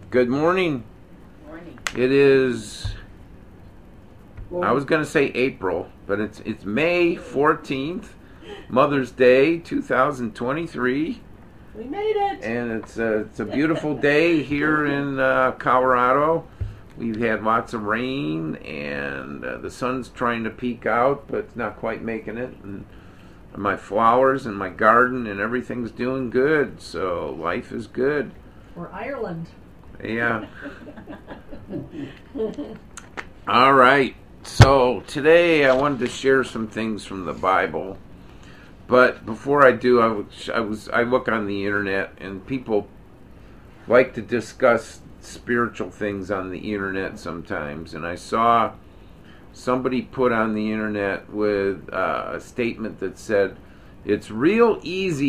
Good morning. Morning. It is, I was going to say April, but it's May 14th, Mother's Day 2023. We made it. And it's a beautiful day here in Colorado. We've had lots of rain, and the sun's trying to peek out, but it's not quite making it. And my flowers and my garden and everything's doing good, so life is good. Or Ireland. Yeah. All right. So today I wanted to share some things from the Bible, but before I do, I look on the internet, and people like to discuss spiritual things on the internet sometimes. And I saw somebody put on the internet with a statement that said, "It's really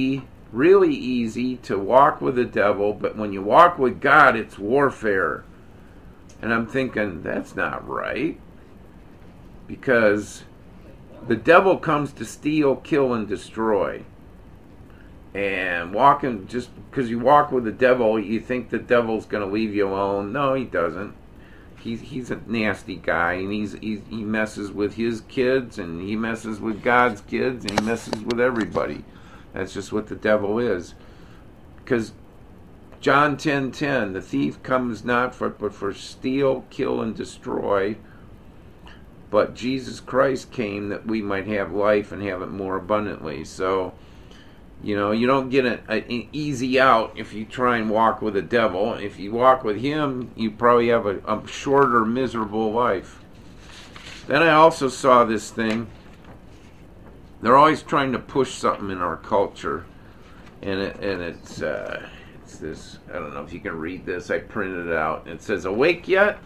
easy to walk with the devil, but when you walk with God, it's warfare." And I'm thinking, that's not right. Because the devil comes to steal, kill, and destroy. And just because you walk with the devil, you think the devil's going to leave you alone. No, he doesn't. He's a nasty guy, and he messes with his kids, and he messes with God's kids, and he messes with everybody. That's just what the devil is. Because John 10:10, the thief comes not but for steal, kill, and destroy. But Jesus Christ came that we might have life and have it more abundantly. So, you don't get an easy out if you try and walk with the devil. If you walk with him, you probably have a shorter, miserable life. Then I also saw this thing. They're always trying to push something in our culture, and it's this. I don't know if you can read this. I printed it out. It says, "Awake yet?"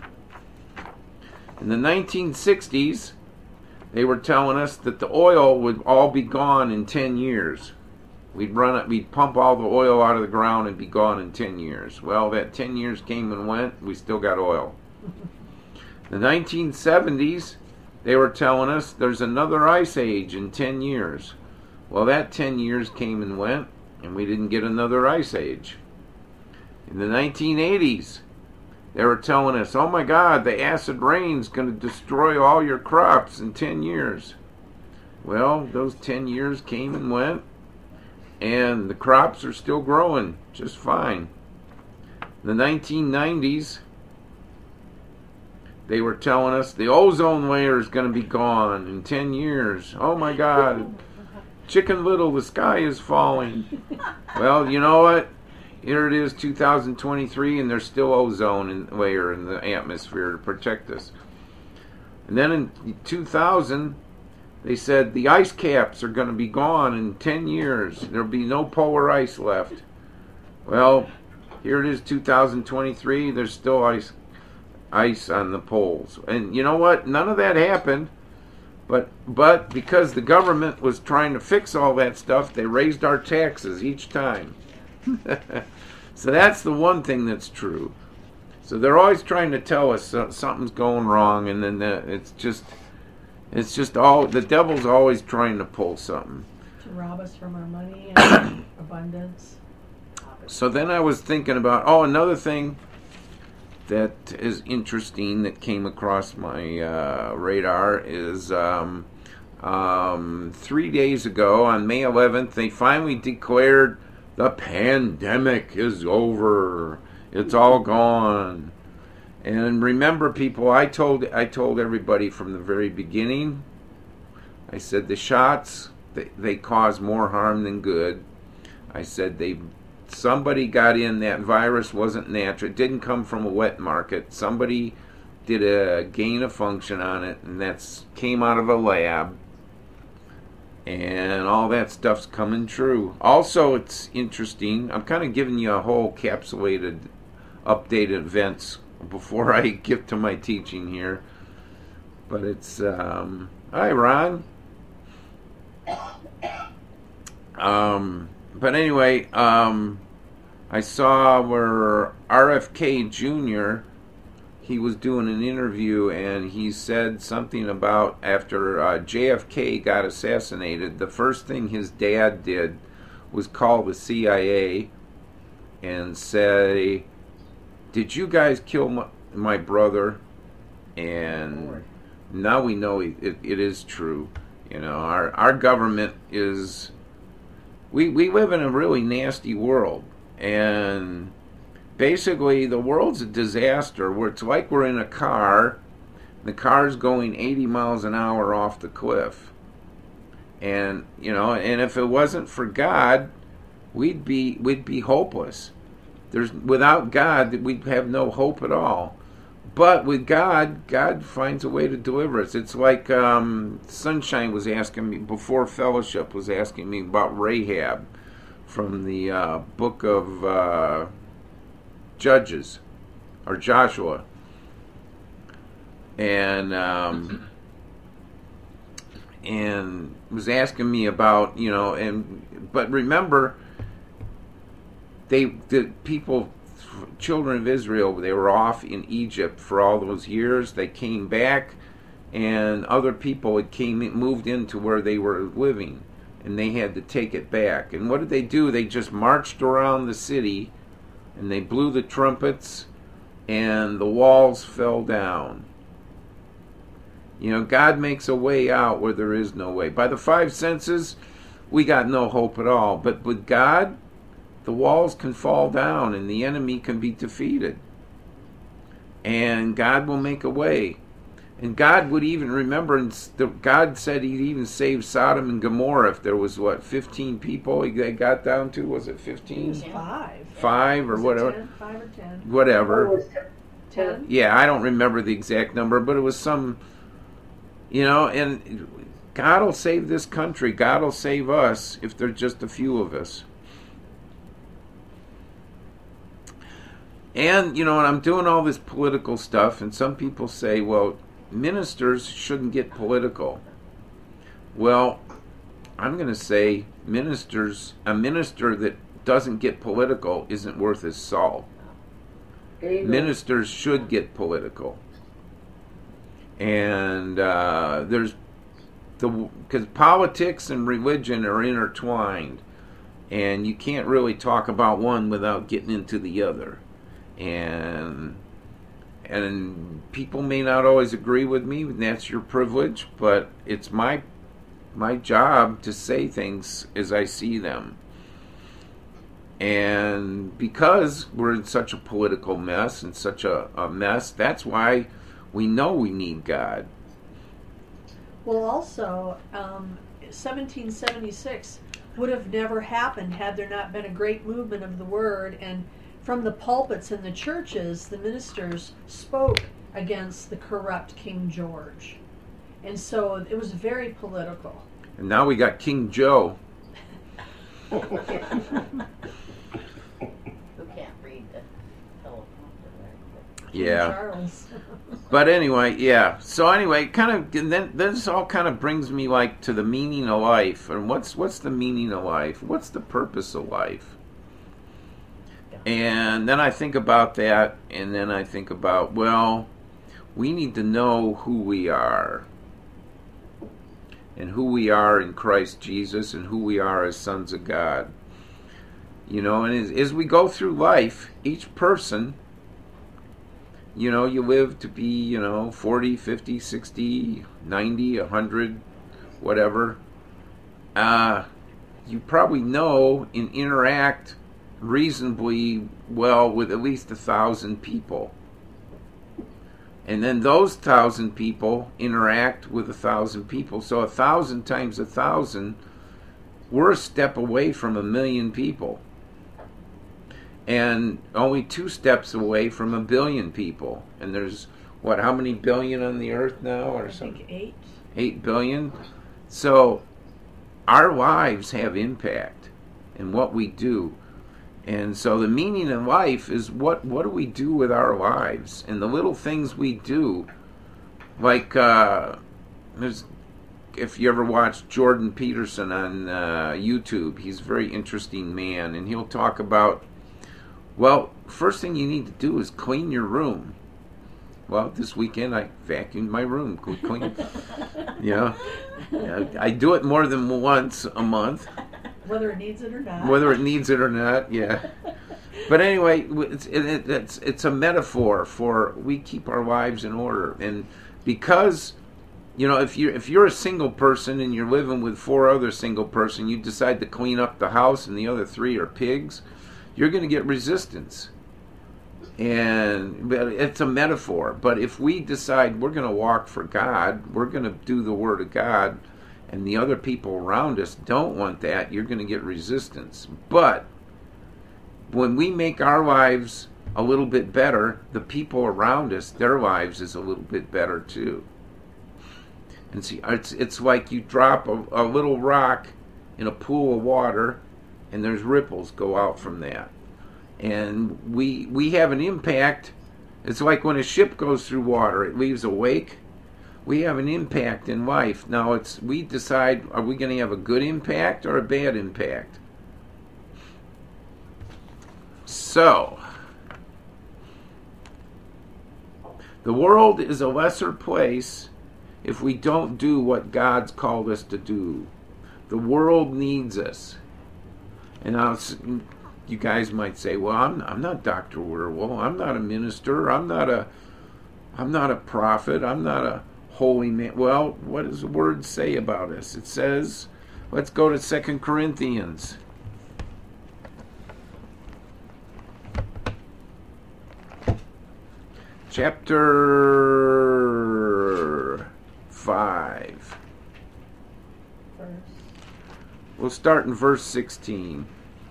In the 1960s, they were telling us that the oil would all be gone in 10 years. We'd pump all the oil out of the ground and be gone in 10 years. Well, that 10 years came and went. We still got oil. The 1970s, they were telling us there's another ice age in 10 years. Well, that 10 years came and went, and we didn't get another ice age. In the 1980s, they were telling us, oh my God, the acid rain's going to destroy all your crops in 10 years. Well, those 10 years came and went, and the crops are still growing just fine. In the 1990s, they were telling us the ozone layer is going to be gone in 10 years. Oh my God, Chicken Little, the sky is falling. Well, you know what? Here it is, 2023, and there's still ozone layer in the atmosphere to protect us. And then in 2000, they said the ice caps are going to be gone in 10 years. There'll be no polar ice left. Well, here it is, 2023. There's still ice on the poles. And you know what? None of that happened. But because the government was trying to fix all that stuff, they raised our taxes each time. So that's the one thing that's true. So they're always trying to tell us something's going wrong, and then it's just all the devil's always trying to pull something to rob us from our money and abundance. So then I was thinking about another thing that is interesting that came across my radar is 3 days ago on May 11th they finally declared the pandemic is over. It's all gone. And remember, people, I told everybody from the very beginning, I said the shots, they cause more harm than good. I said somebody got in, that virus wasn't natural. It didn't come from a wet market. Somebody did a gain of function on it, and that's came out of a lab. And all that stuff's coming true. Also, it's interesting. I'm kind of giving you a whole capsulated, updated events before I get to my teaching here. But it's, hi, Ron. But anyway, I saw where RFK Jr., he was doing an interview, and he said something about after JFK got assassinated, the first thing his dad did was call the CIA and say, did you guys kill my brother? And now we know it is true. You know, our government is, we live in a really nasty world. And basically the world's a disaster where it's like we're in a car, the car's going 80 miles an hour off the cliff. And, you know, and if it wasn't for God, we'd be hopeless. Without God, we'd have no hope at all. But with God, God finds a way to deliver us. It's like Sunshine was asking me before fellowship, was asking me about Rahab from the book of Judges or Joshua, and was asking me about, you know, but remember, the people, children of Israel, they were off in Egypt for all those years. They came back, and other people had moved into where they were living, and they had to take it back. And what did they do? They just marched around the city, and they blew the trumpets, and the walls fell down. You know, God makes a way out where there is no way. By the five senses, we got no hope at all. But with God, the walls can fall down and the enemy can be defeated. And God will make a way. And God would even remember, God said he'd even save Sodom and Gomorrah if there was, 15 people they got down to? Was it 15? 5. 5 or Was it whatever. 10? 5 or 10? Whatever. 10? Yeah, I don't remember the exact number, but it was some, you know, and God will save this country. God will save us if there's just a few of us. And, you know, and I'm doing all this political stuff, and some people say, well, ministers shouldn't get political. Well, I'm going to say a minister that doesn't get political isn't worth his salt. Amen. Ministers should get political. And because politics and religion are intertwined, and you can't really talk about one without getting into the other. And people may not always agree with me, and that's your privilege, but it's my job to say things as I see them. And because we're in such a political mess and such a mess, that's why we know we need God. Well, also, 1776 would have never happened had there not been a great movement of the word, and from the pulpits in the churches, the ministers spoke against the corrupt King George. And so it was very political. And now we got King Joe. Who can't read the teleprompter very quick. King Yeah. Charles. But anyway, yeah. So anyway, kind of, and then this all kind of brings me like to the meaning of life. And what's the meaning of life? What's the purpose of life? And then I think about that, and then I think about, well, we need to know who we are, and who we are in Christ Jesus, and who we are as sons of God. You know, and as we go through life, each person, you know, you live to be, you know, 40, 50, 60, 90, 100, whatever. You probably know and interact reasonably well with at least 1,000 people. And then those 1,000 people interact with 1,000 people. So 1,000 times 1,000, we're a step away from 1,000,000 people. And only 2 steps away from 1,000,000,000 people. And there's, how many billion on the earth now? Or I something? think 8. 8 billion. So our lives have impact in what we do. And so the meaning of life is what do we do with our lives, and the little things we do. Like if you ever watch Jordan Peterson on YouTube, he's a very interesting man, and he'll talk about, well, first thing you need to do is clean your room. Well, this weekend I vacuumed my room, clean. You know, I do it more than once a month. Whether it needs it or not. Whether it needs it or not, yeah. But anyway, it's a metaphor for we keep our lives in order, and because if you're a single person and you're living with four other single person, you decide to clean up the house, and the other three are pigs, you're going to get resistance. And it's a metaphor. But if we decide we're going to walk for God, we're going to do the Word of God, and the other people around us don't want that, you're going to get resistance. But when we make our lives a little bit better, the people around us, their lives is a little bit better too. And see, it's like you drop a little rock in a pool of water, and there's ripples go out from that. And we have an impact. It's like when a ship goes through water, it leaves a wake. We have an impact in life. Now we decide, are we going to have a good impact or a bad impact? So, the world is a lesser place if we don't do what God's called us to do. The world needs us. And now you guys might say, well, I'm not Dr. Wierwille. I'm not a minister. I'm not a prophet. I'm not a holy man. Well, what does the Word say about us? It says, let's go to 2 Corinthians. Chapter 5. We'll start in verse 16.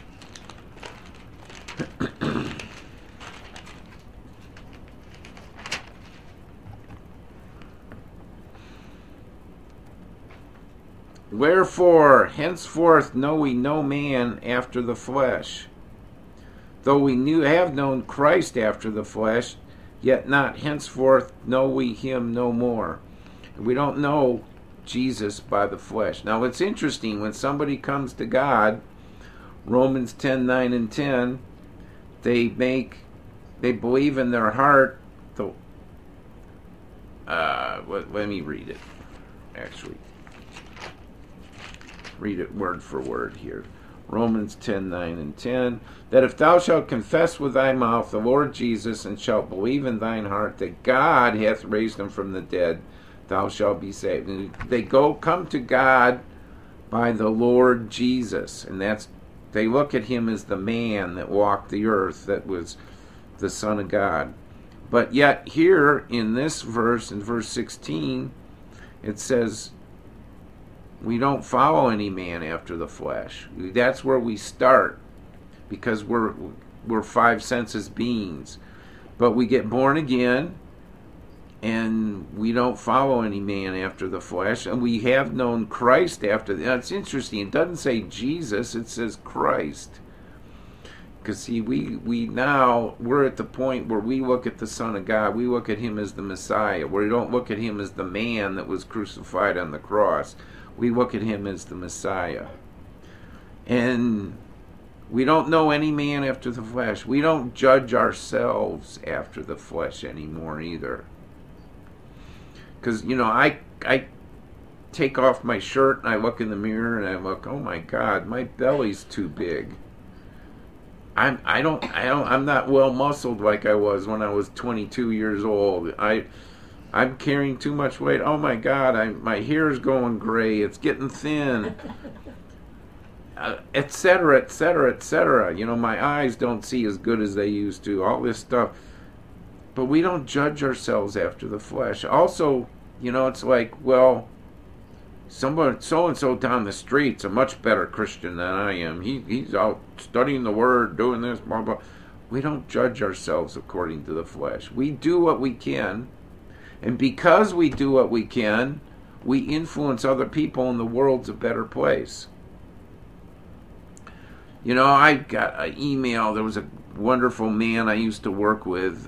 Wherefore, henceforth know we no man after the flesh. Though we have known Christ after the flesh, yet not henceforth know we him no more. We don't know Jesus by the flesh. Now it's interesting, when somebody comes to God, Romans 10:9 and 10, they believe in their heart. Let me read it. Actually, read it word for word here. Romans 10:9 and 10, that if thou shalt confess with thy mouth the Lord Jesus, and shalt believe in thine heart that God hath raised him from the dead, thou shalt be saved. And they come to God by the Lord Jesus, and they look at him as the man that walked the earth, that was the Son of God. But yet here in this verse, in verse 16, it says, we don't follow any man after the flesh. That's where we start, because we're five senses beings. But we get born again, and we don't follow any man after the flesh, and we have known Christ after that. It's interesting. It doesn't say Jesus, it says Christ. Because see, we're at the point where we look at the Son of God, we look at him as the Messiah. We don't look at him as the man that was crucified on the cross. We look at him as the Messiah. And we don't know any man after the flesh. We don't judge ourselves after the flesh anymore either. Because, I take off my shirt and I look in the mirror and I look, oh my God, my belly's too big. I'm not well muscled like I was when I was 22 years old. I'm carrying too much weight. Oh my God, my hair's going gray. It's getting thin, etc., etc., etc. My eyes don't see as good as they used to. All this stuff. But we don't judge ourselves after the flesh. Also, it's like, well, someone so-and-so down the street's a much better Christian than I am. He's out studying the Word, doing this, blah, blah. We don't judge ourselves according to the flesh. We do what we can. And because we do what we can, we influence other people, and the world's a better place. I got an email. There was a wonderful man I used to work with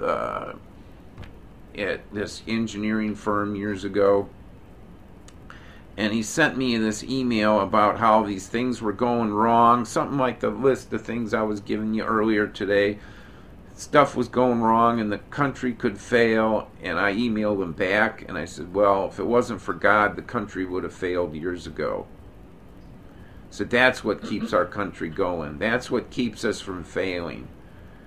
at this engineering firm years ago. And he sent me this email about how these things were going wrong. Something like the list of things I was giving you earlier today. Stuff was going wrong and the country could fail. And I emailed him back and I said, well, if it wasn't for God, the country would have failed years ago. So that's what keeps our country going. That's what keeps us from failing.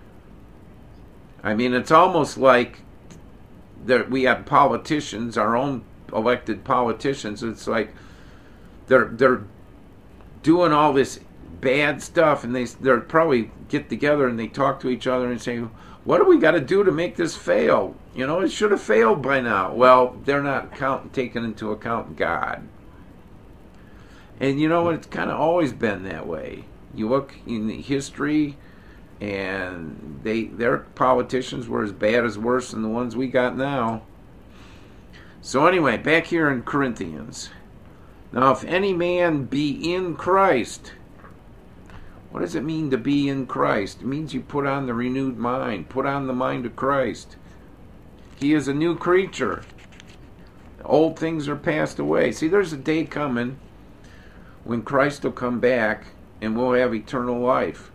I mean, it's almost like we have politicians, our own elected politicians. It's like they're doing all this bad stuff, and they're probably get together and they talk to each other and say, what do we got to do to make this fail? You know, it should have failed by now. Well, they're not taking into account God. And you know, it's kind of always been that way. You look in history, and their politicians were as bad as worse than the ones we got now. So anyway, back here in Corinthians. Now, if any man be in Christ, what does it mean to be in Christ? It means you put on the renewed mind, put on the mind of Christ. He is a new creature. Old things are passed away. See, there's a day coming when Christ will come back and we'll have eternal life.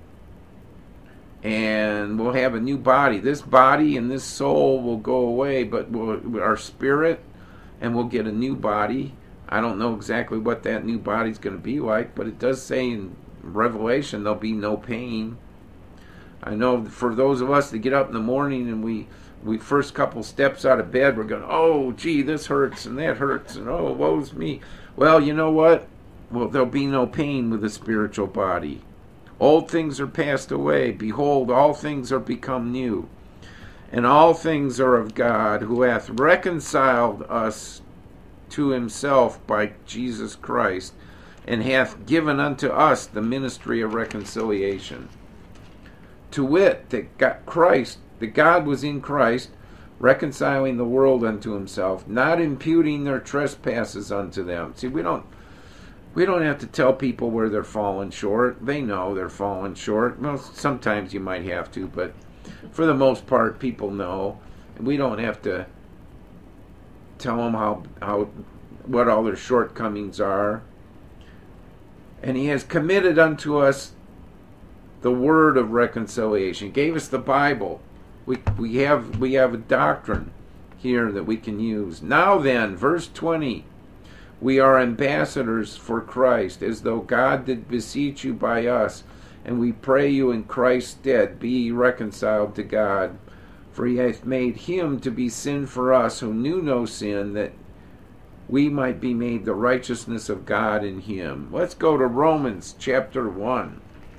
And we'll have a new body. This body and this soul will go away, but our spirit, and we'll get a new body. I don't know exactly what that new body's going to be like, but it does say in Revelation there'll be no pain. I know for those of us that get up in the morning and we first couple steps out of bed, we're going, oh, gee, this hurts and that hurts, and oh, woe's me. Well, you know what? Well, there'll be no pain with a spiritual body. Old things are passed away. Behold, all things are become new. And all things are of God, who hath reconciled us to himself by Jesus Christ, and hath given unto us the ministry of reconciliation. To wit, that God was in Christ, reconciling the world unto himself, not imputing their trespasses unto them. See, we don't have to tell people where they're falling short. They know they're falling short. Well, sometimes you might have to, but for the most part, people know. And we don't have to tell them what all their shortcomings are. And he has committed unto us the word of reconciliation. He gave us the Bible. We have a doctrine here that we can use. Now then, verse 20. We are ambassadors for Christ, as though God did beseech you by us, and we pray you in Christ's stead, be ye reconciled to God. For he hath made him to be sin for us, who knew no sin, that we might be made the righteousness of God in him. Let's go to Romans chapter 1.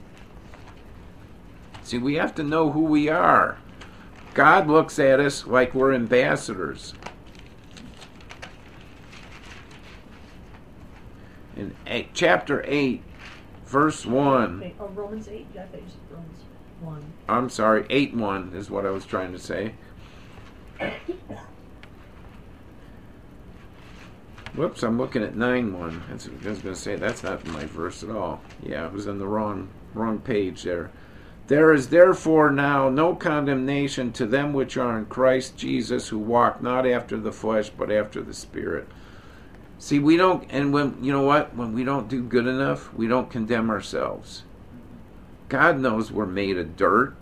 See, we have to know who we are. God looks at us like we're ambassadors. In chapter 8, verse 1. Okay. Oh, Romans 8? Yeah, I thought you said Romans 1. I'm sorry, 8:1 is what I was trying to say. Whoops, I'm looking at 9:1. I was going to say, that's not my verse at all. Yeah, it was on the wrong page there. There is therefore now no condemnation to them which are in Christ Jesus, who walk not after the flesh, but after the Spirit. See, we don't, and when we don't do good enough, we don't condemn ourselves. God knows we're made of dirt.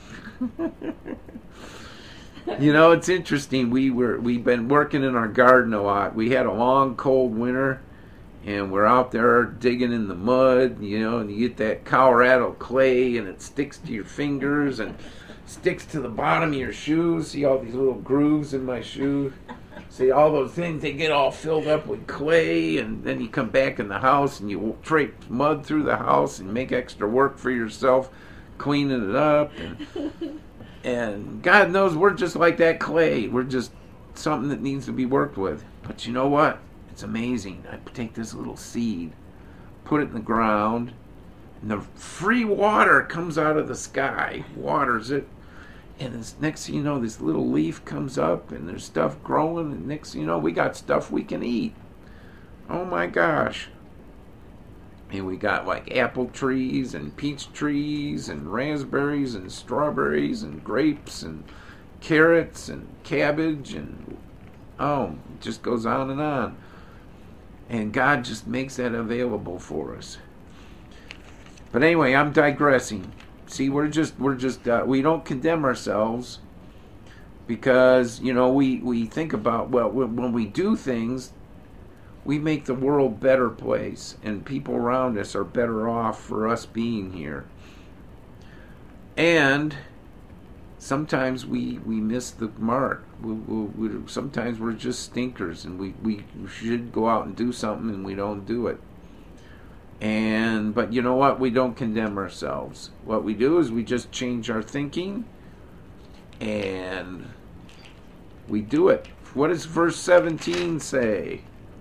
You know, it's interesting. We've been working in our garden a lot. We had a long, cold winter, and we're out there digging in the mud, you know, and you get that Colorado clay, and it sticks to your fingers and sticks to the bottom of your shoes. See all these little grooves in my shoe? See, all those things, they get all filled up with clay, and then you come back in the house and you trape mud through the house and make extra work for yourself, cleaning it up. And God knows we're just like that clay. We're just something that needs to be worked with. But you know what? It's amazing. I take this little seed, put it in the ground, and the free water comes out of the sky, waters it. And next thing you know, this little leaf comes up, and there's stuff growing, and next thing you know, we got stuff we can eat. Oh my gosh. And we got like apple trees, and peach trees, and raspberries, and strawberries, and grapes, and carrots, and cabbage, and it just goes on and on. And God just makes that available for us. But anyway, I'm digressing. See, we don't condemn ourselves because, you know, we think about, well, when we do things, we make the world a better place, and people around us are better off for us being here. And sometimes we miss the mark. Sometimes we're just stinkers, and we should go out and do something, and we don't do it. But you know what? We don't condemn ourselves. What we do is we just change our thinking, and we do it. What does verse 17 say?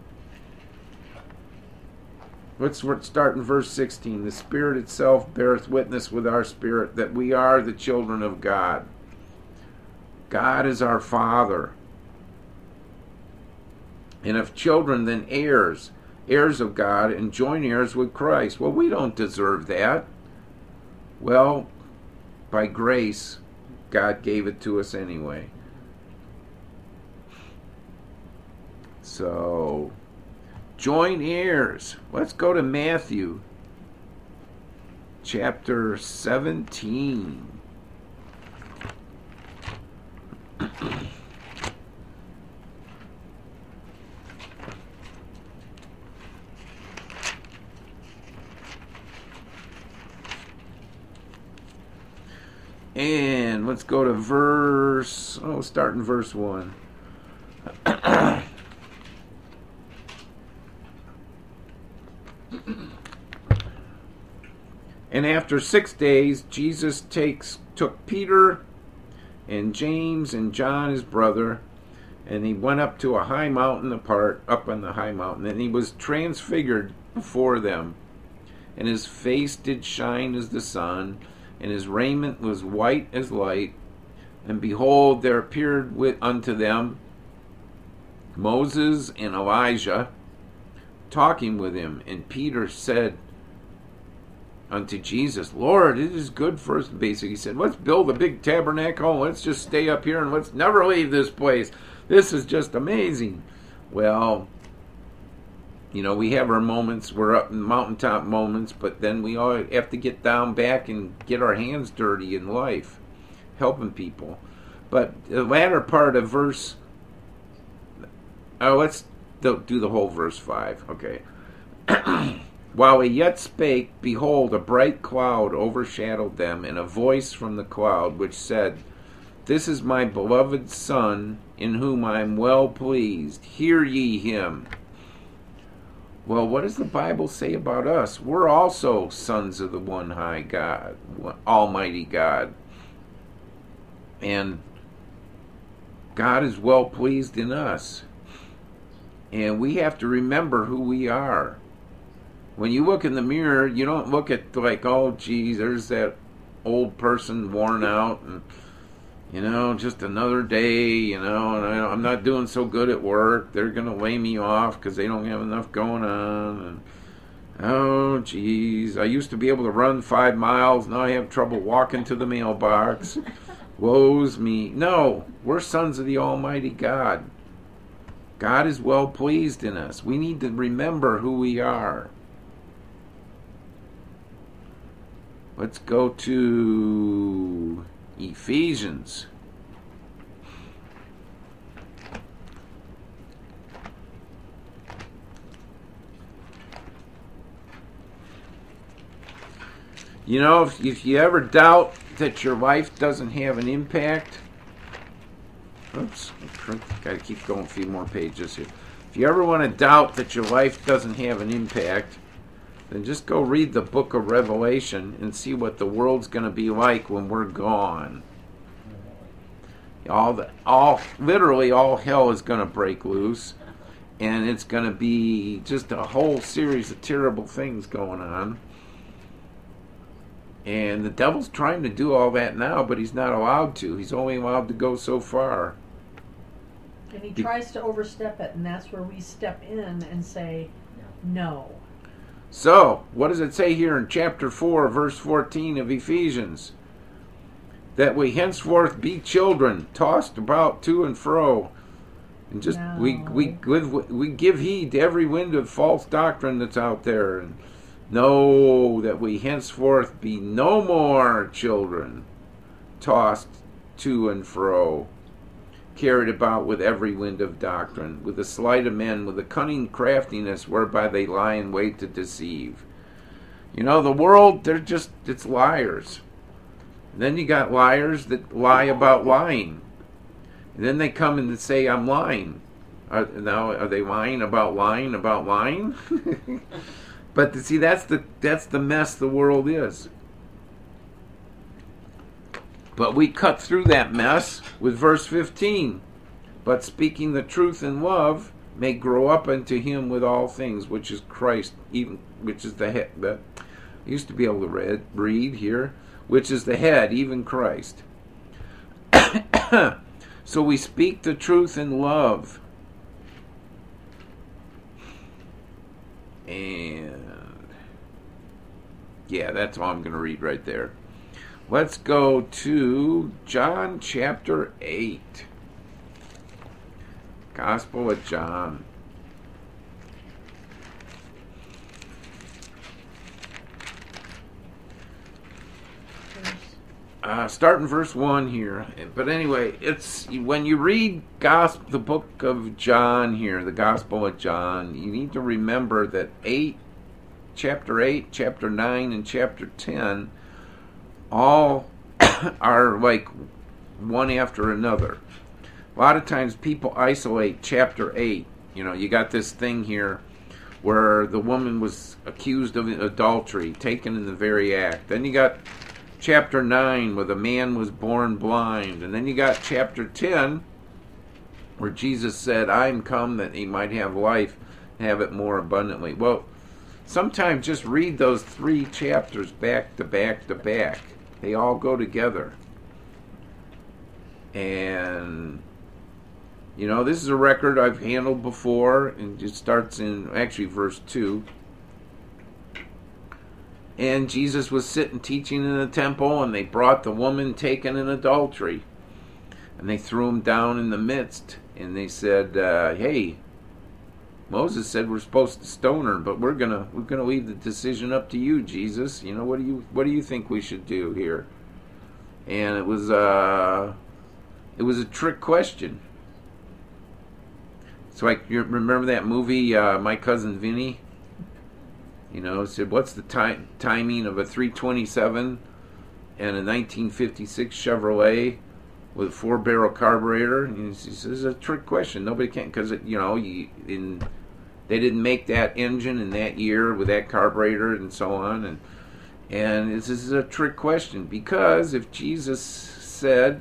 Let's start in verse 16. The Spirit itself beareth witness with our spirit that we are the children of God. God is our Father. And if children, then heirs, heirs of God, and joint heirs with Christ. Well, we don't deserve that. Well, by grace, God gave it to us anyway. So, joint heirs. Let's go to Matthew chapter 17. And let's go to start in verse 1. And after 6 days, Jesus took Peter and James and John his brother, and he went up to a high mountain apart, up on the high mountain, and he was transfigured before them. And his face did shine as the sun, and his raiment was white as light. And behold, there appeared unto them Moses and Elijah, talking with him. And Peter said unto Jesus, Lord, it is good for us. Basically, he said, let's build a big tabernacle. Let's just stay up here and let's never leave this place. This is just amazing. Well, we have our moments. We're up in mountaintop moments, but then we all have to get down back and get our hands dirty in life, helping people. But the latter part of verse, let's do the whole verse 5. Okay. While he yet spake, behold, a bright cloud overshadowed them, and a voice from the cloud which said, This is my beloved Son, in whom I am well pleased. Hear ye him. Well, what does the Bible say about us? We're also sons of the one high God, Almighty God. And God is well pleased in us. And we have to remember who we are. When you look in the mirror, you don't look at like, oh, geez, there's that old person worn out and, just another day, and I'm not doing so good at work. They're going to lay me off because they don't have enough going on. And, oh, geez, I used to be able to run 5 miles. Now I have trouble walking to the mailbox. Woe's me. No, we're sons of the Almighty God. God is well pleased in us. We need to remember who we are. Let's go to Ephesians. If you ever doubt that your life doesn't have an impact, gotta keep going a few more pages here. If you ever want to doubt that your life doesn't have an impact, then just go read the book of Revelation and see what the world's going to be like when we're gone. Literally all hell is going to break loose, and it's going to be just a whole series of terrible things going on. And the devil's trying to do all that now, but he's not allowed to. He's only allowed to go so far. And he tries to overstep it, and that's where we step in and say, no. So, what does it say here in chapter 4, verse 14 of Ephesians? That we henceforth be children, tossed about to and fro. And just we give heed to every wind of false doctrine that's out there. And know that we henceforth be no more children, tossed to and fro, carried about with every wind of doctrine, with the sleight of men, with the cunning craftiness whereby they lie in wait to deceive. The world, it's liars. Then you got liars that lie about lying. And then they come and say, I'm lying. Now, are they lying about lying about lying? But see, that's the mess the world is. But we cut through that mess with verse 15. But speaking the truth in love may grow up unto him with all things, which is Christ, even which is the head. I used to be able to read here, which is the head, even Christ. So we speak the truth in love. And yeah, that's all I'm going to read right there. Let's go to John chapter 8. Gospel of John. Starting verse 1 here. But anyway, it's when you read the book of John here, the Gospel of John, you need to remember that chapter 8, chapter 9, and chapter 10 all are like one after another. A lot of times people isolate chapter 8. You got this thing here where the woman was accused of adultery, taken in the very act. Then you got chapter 9 where the man was born blind. And then you got chapter 10 where Jesus said, I am come that he might have life and have it more abundantly. Well, sometimes just read those 3 chapters back to back to back. They all go together. And this is a record I've handled before, and it starts in actually verse 2. And Jesus was sitting teaching in the temple, and they brought the woman taken in adultery, and they threw him down in the midst, and they said, hey, Moses said we're supposed to stone her, but we're gonna leave the decision up to you, Jesus. What do you think we should do here? And it was a trick question. So you remember that movie, My Cousin Vinny? It said, what's the timing of a 327 and a 1956 Chevrolet with a 4-barrel carburetor? And he says, it's a trick question. Nobody can, because they didn't make that engine in that year with that carburetor and so on. And this is a trick question, because if Jesus said,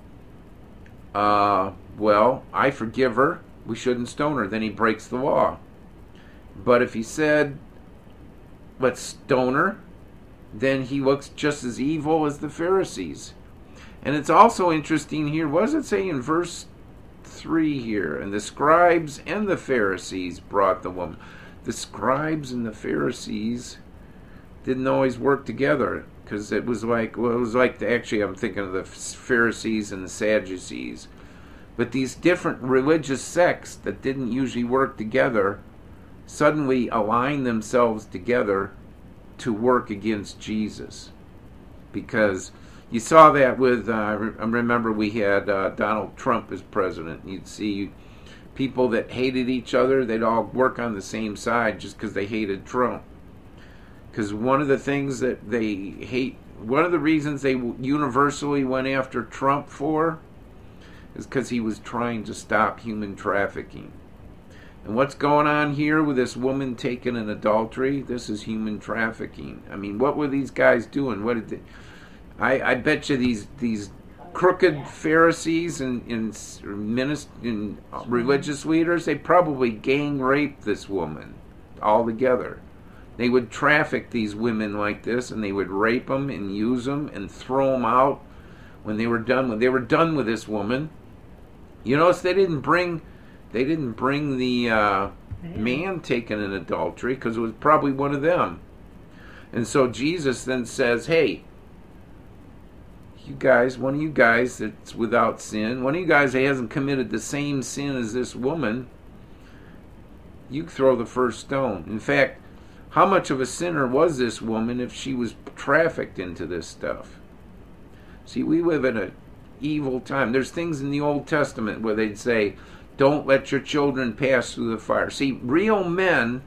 well, I forgive her, we shouldn't stone her, then he breaks the law. But if he said, let's stone her, then he looks just as evil as the Pharisees. And it's also interesting here, what does it say in verse 3 here? And the scribes and the Pharisees brought the woman. The scribes and the Pharisees didn't always work together, because it was like actually I'm thinking of the Pharisees and the Sadducees. But these different religious sects that didn't usually work together suddenly align themselves together to work against Jesus. Because you saw that with, I remember we had Donald Trump as president. You'd see people that hated each other, they'd all work on the same side just because they hated Trump. Because one of the things that they hate, one of the reasons they universally went after Trump for is because he was trying to stop human trafficking. And what's going on here with this woman taken in adultery? This is human trafficking. I mean, what were these guys doing? What did they? I bet you these crooked Pharisees and religious leaders, they probably gang raped this woman all together. They would traffic these women like this, and they would rape them and use them and throw them out when they were done with this woman. You notice they didn't bring the man taken in adultery, because it was probably one of them. And so Jesus then says, hey, you guys, one of you guys that's without sin, one of you guys that hasn't committed the same sin as this woman, you throw the first stone. In fact, how much of a sinner was this woman if she was trafficked into this stuff? See, we live in an evil time. There's things in the Old Testament where they'd say, don't let your children pass through the fire. See, real men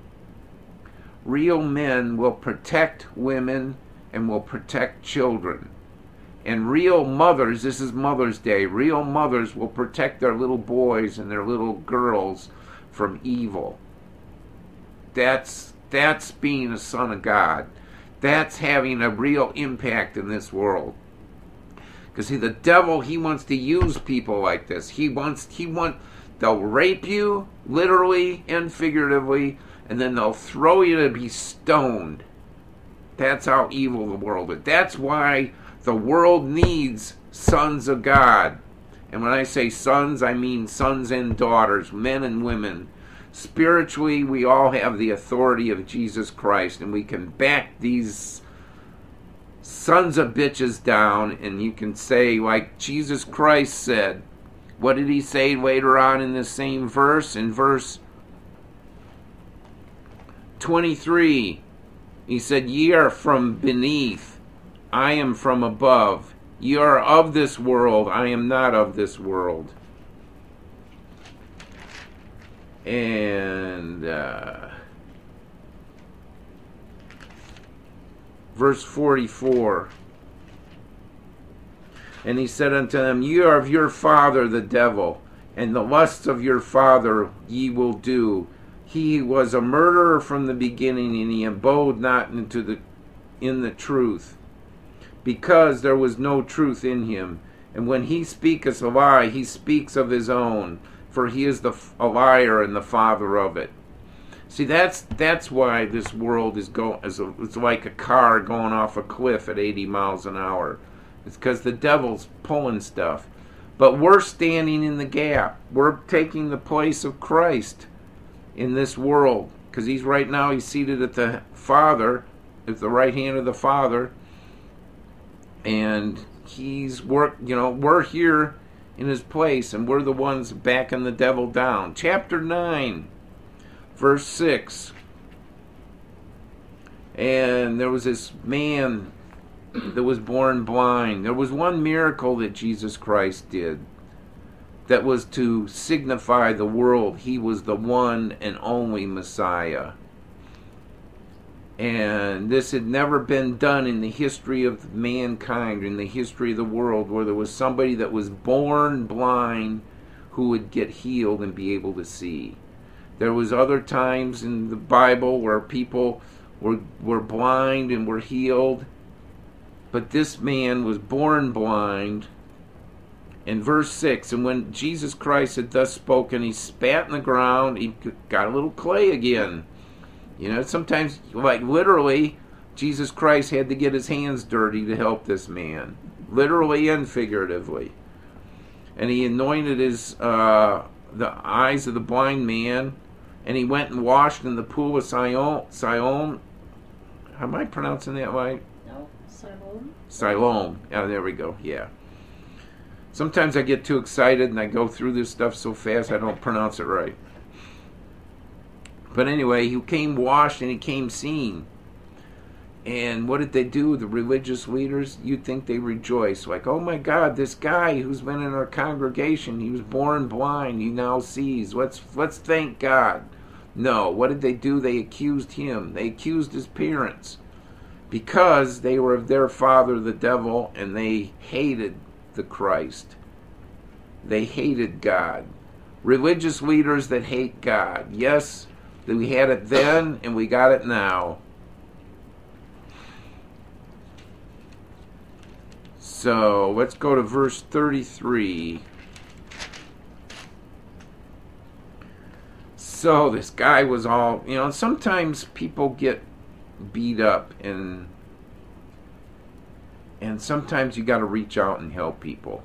will protect women and will protect children. And real mothers, this is Mother's Day, real mothers will protect their little boys and their little girls from evil. That's being a son of God. That's having a real impact in this world. Because see, the devil, he wants to use people like this. They'll rape you, literally and figuratively, and then they'll throw you to be stoned. That's how evil the world is. That's why the world needs sons of God. And when I say sons, I mean sons and daughters, men and women. Spiritually, we all have the authority of Jesus Christ, and we can back these sons of bitches down, and you can say, like Jesus Christ said, what did he say later on in this same verse? In verse 23, he said, ye are from beneath, I am from above. Ye are of this world, I am not of this world. And verse 44, and he said unto them, ye are of your father the devil, and the lusts of your father ye will do. He was a murderer from the beginning, and he abode not in the truth, because there was no truth in him. And when he speaketh a lie, he speaks of his own, for he is a liar and the father of it. See, that's why this world is it's like a car going off a cliff at 80 miles an hour. It's because the devil's pulling stuff. But we're standing in the gap. We're taking the place of Christ in this world, because he's seated at the Father, at the right hand of the Father, and we're here in his place, and we're the ones backing the devil down. Chapter 9, verse 6. And there was this man that was born blind. There was one miracle that Jesus Christ did that was to signify the world he was the one and only Messiah. And this had never been done in the history of mankind, in the history of the world, where there was somebody that was born blind who would get healed and be able to see. There was other times in the Bible where people were blind and were healed, but this man was born blind. In verse 6, and when Jesus Christ had thus spoken, he spat in the ground, he got a little clay again. Sometimes, like literally, Jesus Christ had to get his hands dirty to help this man, literally and figuratively. And he anointed the eyes of the blind man, and he went and washed in the pool of Siloam. Am I pronouncing that right? No. Siloam. Yeah, there we go. Yeah. Sometimes I get too excited and I go through this stuff so fast I don't pronounce it right. But anyway, he came washed and he came seeing. And what did they do? The religious leaders, you'd think they rejoiced. Like, oh my God, this guy who's been in our congregation, he was born blind, he now sees. Let's thank God. No, what did they do? They accused him. They accused his parents. Because they were of their father, the devil, and they hated the Christ. They hated God. Religious leaders that hate God. Yes, we had it then and we got it now. So let's go to verse 33. So this guy was all, sometimes people get beat up and sometimes you got to reach out and help people.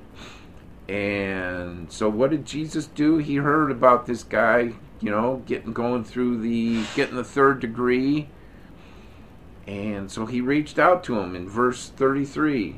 And so what did Jesus do? He heard about this guy, getting the third degree. And so he reached out to him in verse 33.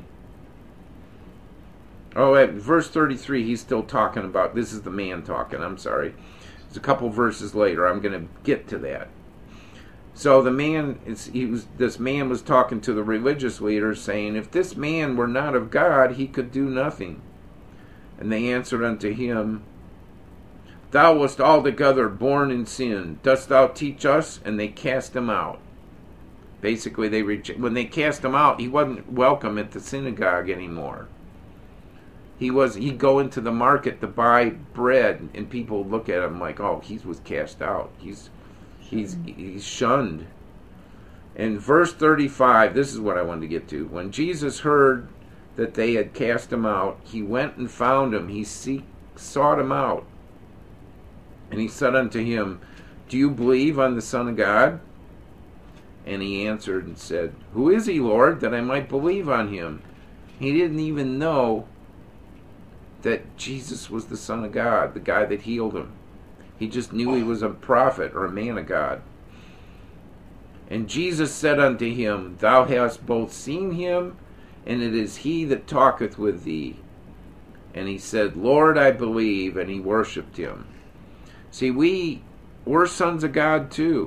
Oh, at verse 33, he's still talking about, this is the man talking, I'm sorry. It's a couple verses later. I'm going to get to that. So this man was talking to the religious leaders, saying, if this man were not of God, he could do nothing. And they answered unto him, thou wast altogether born in sin. Dost thou teach us? And they cast him out. Basically, when they cast him out, he wasn't welcome at the synagogue anymore. He'd go into the market to buy bread, and people would look at him like, oh, he was cast out. He's shunned. In verse 35, this is what I wanted to get to. When Jesus heard that they had cast him out, he went and found him. He sought him out. And he said unto him, do you believe on the Son of God? And he answered and said, who is he, Lord, that I might believe on him? He didn't even know that Jesus was the Son of God, the guy that healed him. He just knew he was a prophet or a man of God. And Jesus said unto him, thou hast both seen him, and it is he that talketh with thee. And he said, Lord, I believe, and he worshipped him. See, we're sons of God too.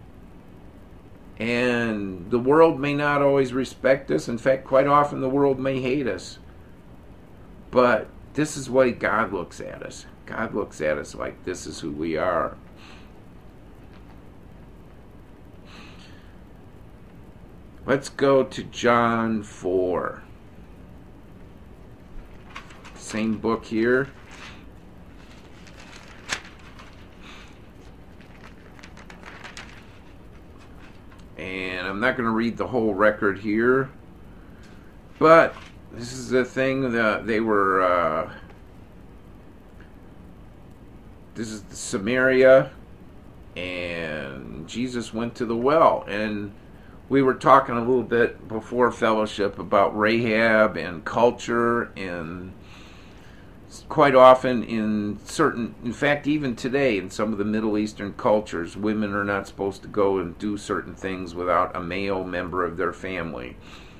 And the world may not always respect us. In fact, quite often the world may hate us. But this is the way God looks at us. God looks at us like this is who we are. Let's go to John 4. Same book here. And I'm not going to read the whole record here, but this is the thing that they were, this is Samaria, and Jesus went to the well. And we were talking a little bit before fellowship about Rahab and culture, and quite often in fact, even today in some of the Middle Eastern cultures, women are not supposed to go and do certain things without a male member of their family.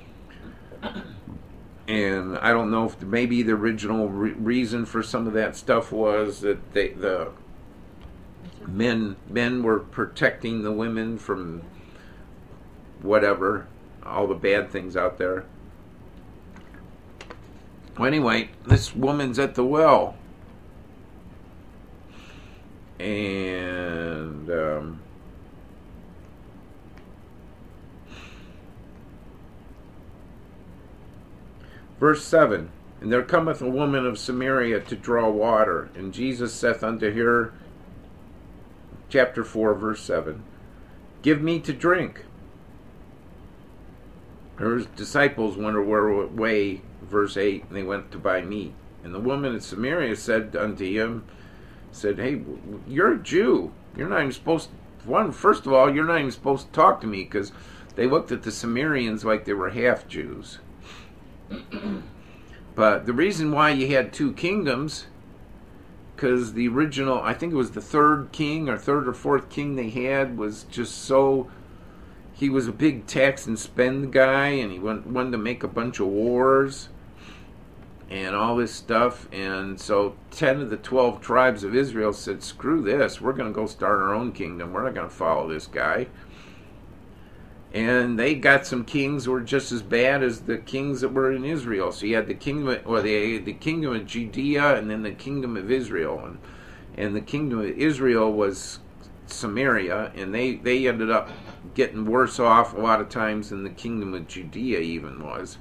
And I don't know if maybe the original reason for some of that stuff was that the men were protecting the women from whatever, all the bad things out there. Well, anyway, this woman's at the well, and verse 7, and there cometh a woman of Samaria to draw water, and Jesus saith unto her, chapter 4, verse 7, give me to drink. Her disciples went away, verse 8, and they went to buy meat. And the woman of Samaria said unto him, hey, you're a Jew. You're not even supposed to, first of all, you're not even supposed to talk to me, because they looked at the Samaritans like they were half Jews. But the reason why you had two kingdoms, because the original, I think it was the third or fourth king they had, was just so... He was a big tax and spend guy, and he wanted to make a bunch of wars and all this stuff. And so 10 of the 12 tribes of Israel said, screw this, we're going to go start our own kingdom. We're not going to follow this guy. And they got some kings who were just as bad as the kings that were in Israel. So you had the kingdom of Judea, and then the kingdom of Israel. And the kingdom of Israel was Samaria, and they ended up getting worse off a lot of times than the kingdom of Judea even was.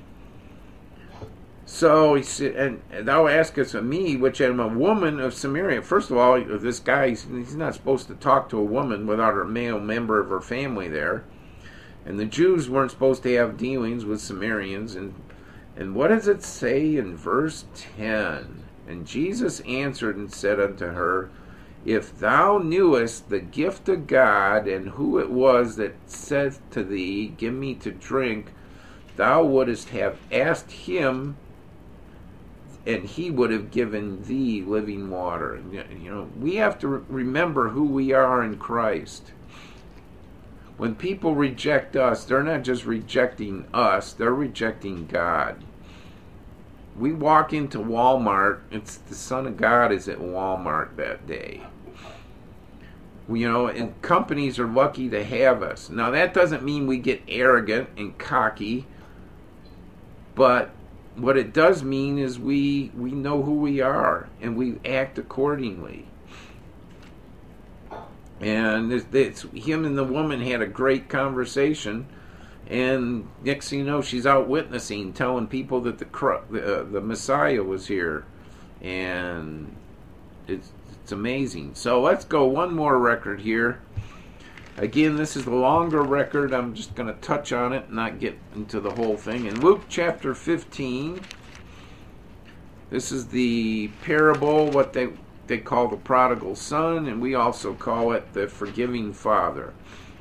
So he said, and thou askest of me, which am a woman of Samaria. First of all, this guy, he's not supposed to talk to a woman without a male member of her family there. And the Jews weren't supposed to have dealings with Samaritans. And what does it say in verse 10? And Jesus answered and said unto her, if thou knewest the gift of God, and who it was that said to thee, give me to drink, thou wouldest have asked him, and he would have given thee living water. You know, we have to remember who we are in Christ. When people reject us, they're not just rejecting us, they're rejecting God. We walk into Walmart, it's the Son of God is at Walmart that day. You know, and companies are lucky to have us. Now, that doesn't mean we get arrogant and cocky, but what it does mean is we know who we are, and we act accordingly. And it's him and the woman had a great conversation, and next thing you know, she's out witnessing, telling people that the Messiah was here, and it's amazing. So let's go one more record here. Again, this is the longer record. I'm just going to touch on it and not get into the whole thing. In Luke chapter 15, this is the parable, what they call the prodigal son, and we also call it the forgiving father.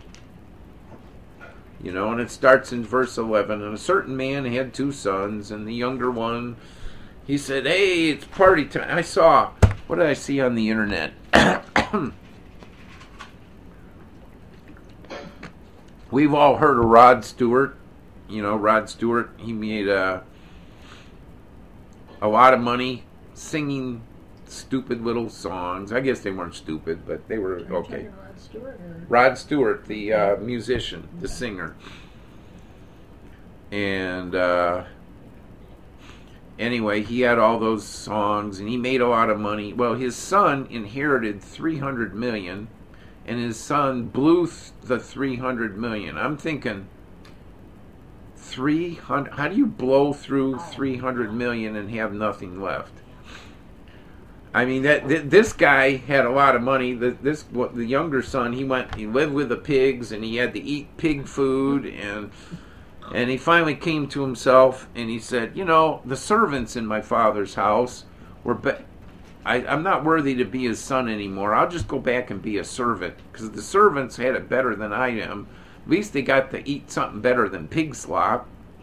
You know, and it starts in verse 11. And a certain man had 2 sons, and the younger one, he said, "Hey, it's party time." What did I see on the internet? We've all heard of Rod Stewart. You know, Rod Stewart, he made a lot of money singing stupid little songs. I guess they weren't stupid, but they were okay. Rod Stewart, Rod Stewart, the musician, the singer. And anyway, he had all those songs, and he made a lot of money. Well, his son inherited $300 million, and his son blew the $300 million. I'm thinking, 300. How do you blow through $300 million and have nothing left? I mean, this guy had a lot of money. The younger son, he lived with the pigs, and he had to eat pig food, and he finally came to himself, and he said, "You know, the servants in my father's house were I'm not worthy to be his son anymore. I'll just go back and be a servant, because the servants had it better than I am. At least they got to eat something better than pig slop."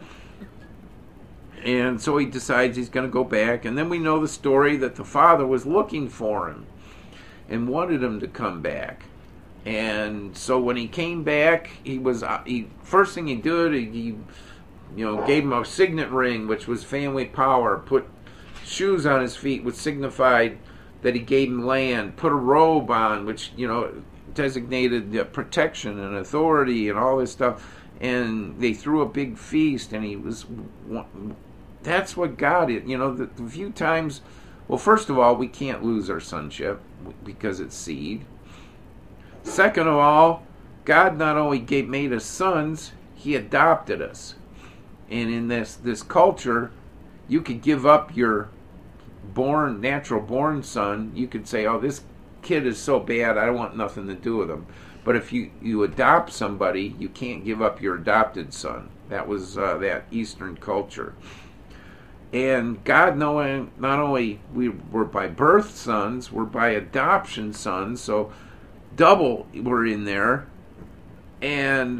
And so he decides he's going to go back. And then we know the story that the father was looking for him and wanted him to come back. And so when he came back, first thing he did, he gave him a signet ring, which was family power, put shoes on his feet, which signified that he gave him land, put a robe on, which, designated protection and authority and all this stuff. And they threw a big feast, and that's what God is. The few times, well, first of all, we can't lose our sonship because it's seed. Second of all, God not only made us sons, He adopted us. And in this culture, you could give up your natural born son. You could say, "Oh, this kid is so bad, I don't want nothing to do with him." But if you adopt somebody, you can't give up your adopted son. That was that Eastern culture. And God, knowing not only we were by birth sons, we're by adoption sons, so double we're in there. And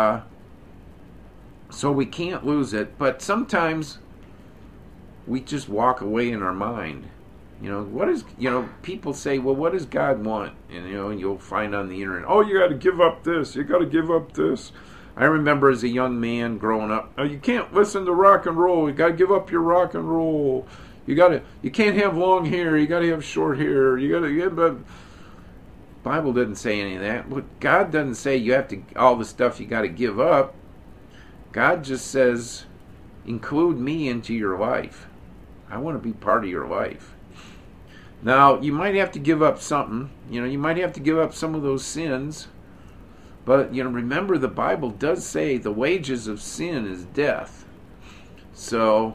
so we can't lose it. But sometimes we just walk away in our mind. People say, "Well, what does God want?" And you'll find on the internet, "Oh, you got to give up this. You got to give up this." I remember as a young man growing up, "Oh, you can't listen to rock and roll. You got to give up your rock and roll. You can't have long hair. You got to have short hair. But Bible doesn't say any of that. But God doesn't say you have to all the stuff you got to give up. God just says, include me into your life. I want to be part of your life. Now, you might have to give up something. You might have to give up some of those sins. But, remember the Bible does say the wages of sin is death. So,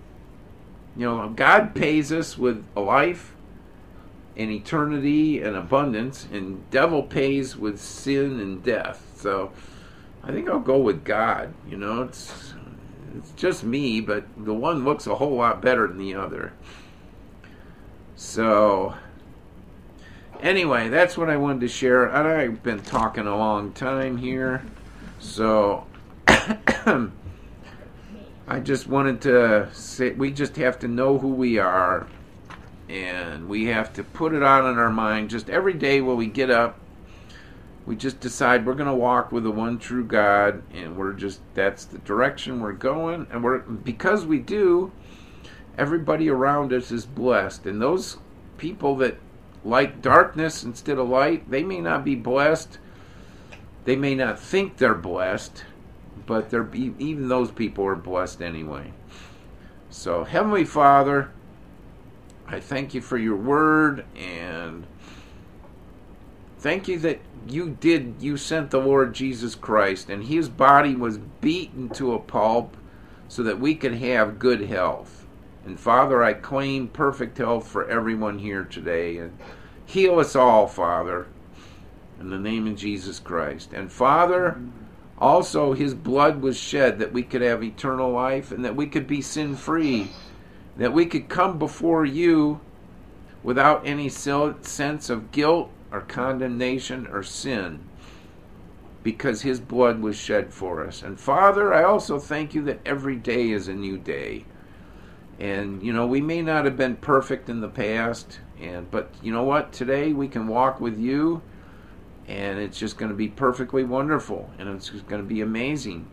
God pays us with a life and eternity and abundance, and devil pays with sin and death. So, I think I'll go with God. It's just me, but the one looks a whole lot better than the other. So, anyway, that's what I wanted to share. I've been talking a long time here, so I just wanted to say we just have to know who we are, and we have to put it on in our mind. Just every day when we get up, we just decide we're going to walk with the one true God, and that's the direction we're going, and because we do, everybody around us is blessed. And those people that like darkness instead of light, they may not be blessed. They may not think they're blessed, but even those people are blessed anyway. So, Heavenly Father, I thank you for your word, and Thank you that you sent the Lord Jesus Christ, and his body was beaten to a pulp so that we could have good health. And Father, I claim perfect health for everyone here today, and heal us all, Father, in the name of Jesus Christ. And Father, also his blood was shed that we could have eternal life and that we could be sin-free, that we could come before you without any sense of guilt or condemnation or sin, because his blood was shed for us. And Father, I also thank you that every day is a new day. And we may not have been perfect in the past, but you know what? Today we can walk with you, and it's just going to be perfectly wonderful, and it's just going to be amazing.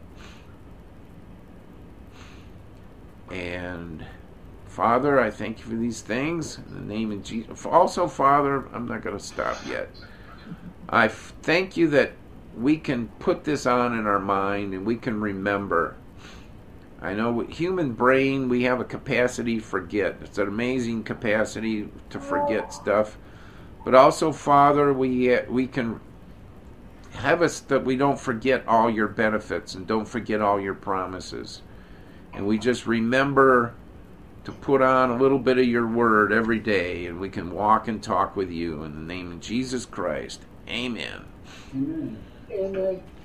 And Father, I thank you for these things in the name of Jesus. Also, Father, I'm not going to stop yet. I thank you that we can put this on in our mind and we can remember. I know with human brain, we have a capacity to forget. It's an amazing capacity to forget stuff. But also, Father, we can have us that we don't forget all your benefits and don't forget all your promises. And we just remember to put on a little bit of your word every day, and we can walk and talk with you in the name of Jesus Christ. Amen. Amen. Amen.